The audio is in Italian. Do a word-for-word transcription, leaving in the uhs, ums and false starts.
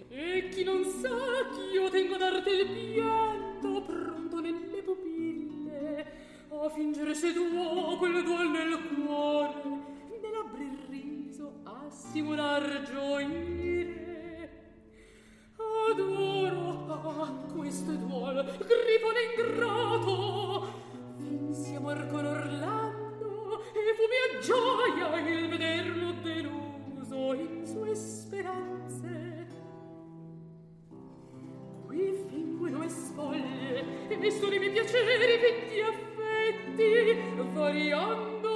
E chi non sa ch'io tengo a darti il pianto pronto nelle pupille, a fingere se tuo quel duol nel cuore, nell'abbrir riso a simular gioire. Adoro, ah, questo duol, grifone ingrato, finsi amor con Orlando, e fu mia gioia il vederlo deluso in sue speranze. Qui finguino e spoglie, e sono i miei piaceri finti affetti, variando